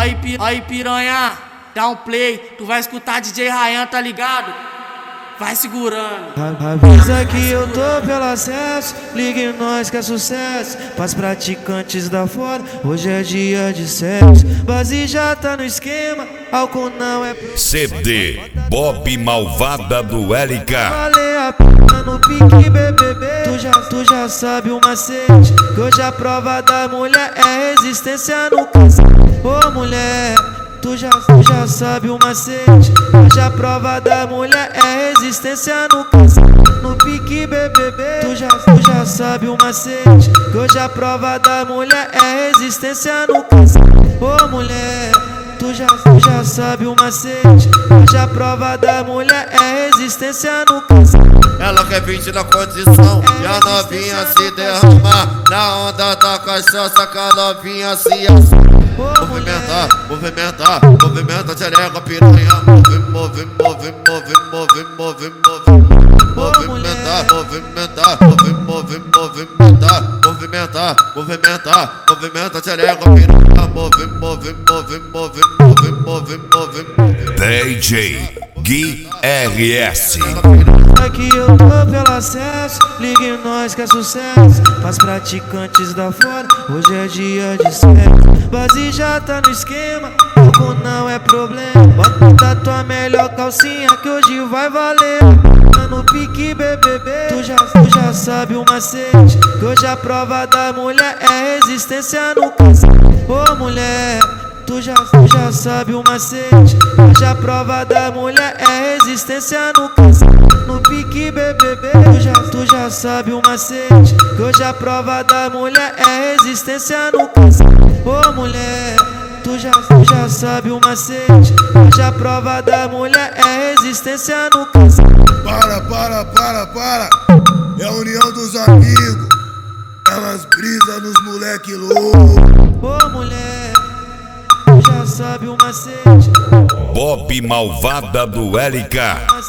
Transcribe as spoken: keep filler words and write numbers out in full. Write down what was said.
Aí, pi... aí piranha, dá um play, tu vai escutar D J Ryan, tá ligado? Vai segurando. Avisa que eu tô pelo acesso, ligue nós que é sucesso. Pras praticantes da fora, hoje é dia de sexo. Base já tá no esquema, álcool não é pro... C D Bob Malvada do L K. Valeu a pena no pique B B B. Tu já, tu já sabe o macete, que hoje a prova da mulher é resistência no caso. Ô mulher, Tu já, tu já sabe o macete, hoje a prova da mulher é resistência no caso. No pique B B B, tu já, tu já sabe o macete, que hoje a prova da mulher é resistência no caso. Ô mulher, tu já, tu já sabe o macete, hoje a prova da mulher é resistência no caso. Ela quer vinte na condição e a novinha se derramar na onda da cachaça, que a novinha se assuma. Movimenta, movimenta, movimenta, xereca, piranha. Move, move, move, move, move, move, move. Movimenta, movimenta, move, move, movimenta. Movimenta, movimenta, movimenta, xereca, piranha. Move, move, move, move, move, move, move. D J Gui R S. Aqui eu tô pelo acesso, ligue nós que é sucesso. Pras praticantes da fora, hoje é dia de sexo. Base já tá no esquema, álcool não é problema. Bota tua melhor calcinha que hoje vai valer. No pique B B B, tu já, tu já sabe o macete, que hoje a prova da mulher é resistência no caso. Ô mulher, Tu já, tu já sabe o macete, hoje a prova da mulher é resistência no caso. No pique B B B, tu já, tu já sabe o macete, que hoje a prova da mulher é resistência no caso. Ô mulher, tu já, tu já sabe o macete, hoje a prova da mulher é resistência no caso. Para, para, para, para, é a união dos amigos, é umas brisas nos moleque louco. Ô mulher, já sabe o macete, Bob Malvada do L K.